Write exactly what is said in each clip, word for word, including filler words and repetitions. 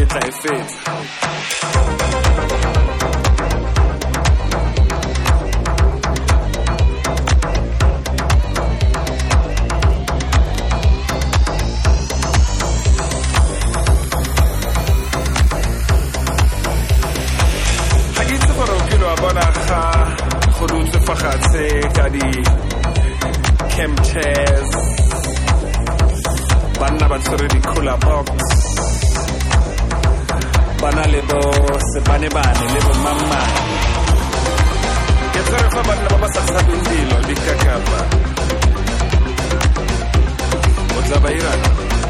ke tla e fetsa. Ha ke itse gore o kile wa bona ga go dutse fa fatshe ka di camp chairs, banna ba tshwere di cooler box, bana le bo sebanebane le bo mamane. Ke tsere fa banna ba ba sa tshabeng dilo di kakapa o tla ba irana.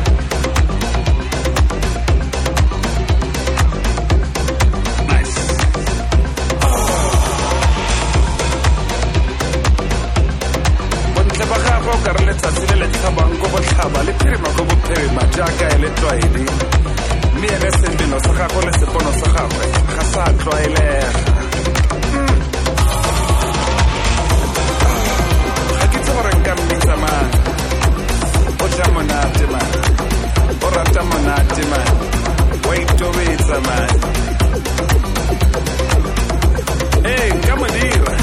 Ka re letsatsi le le tlhabang ko botlhaba le phirima ko bophirima jaaka e le tlwaedi, mme ene selelo sa gago le sepono sa gagwe ga sa tlwaelega. Ga ke tse gore nka mmitsa man o ja monate man, o rata monate man, wa itobetsa man. Ee, nka mo dira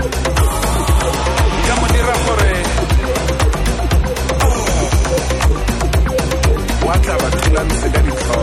nka mo dira gore wa tla ba thulanse ka ditlho